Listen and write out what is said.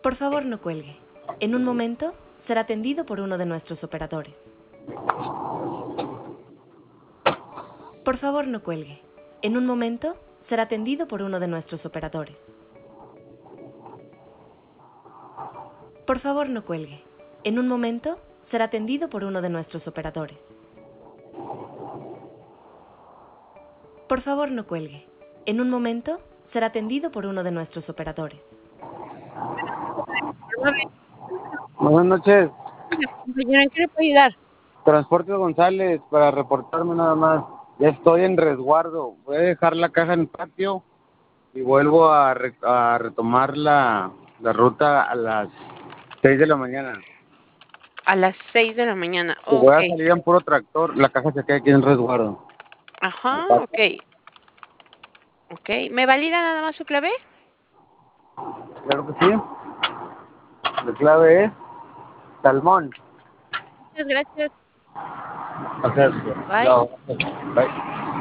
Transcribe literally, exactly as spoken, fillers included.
Por favor, no cuelgue. En un momento será atendido por uno de nuestros operadores. Por favor, no cuelgue. En un momento será atendido por uno de nuestros operadores. Por favor, no cuelgue. En un momento será atendido por uno de nuestros operadores. Por favor, no cuelgue. En un momento será atendido por uno de nuestros operadores. Buenas noches. Señora, ¿en qué le puedo ayudar? Transporte González, para reportarme nada más. Ya estoy en resguardo. Voy a dejar la caja en el patio y vuelvo a, re- a retomar la, la ruta a las seis de la mañana. A las seis de la mañana. Y voy Ok. a salir en puro tractor. La caja se queda aquí en resguardo. Ajá, Patio. ok. Ok. ¿Me valida nada más su clave? Claro que sí. La clave es Salmón. Muchas gracias. O sea, Bye. no, bye.